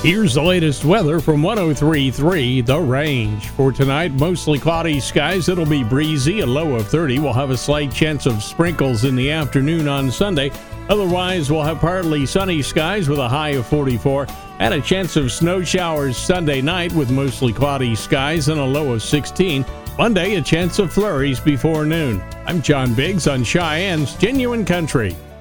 Here's the latest weather from 103.3 The Range. For tonight, mostly cloudy skies. It'll be breezy, a low of 30. We'll have a slight chance of sprinkles in the afternoon on Sunday. Otherwise, we'll have partly sunny skies with a high of 44 and a chance of snow showers Sunday night with mostly cloudy skies and a low of 16. Monday, a chance of flurries before noon. I'm John Biggs on Cheyenne's Genuine Country.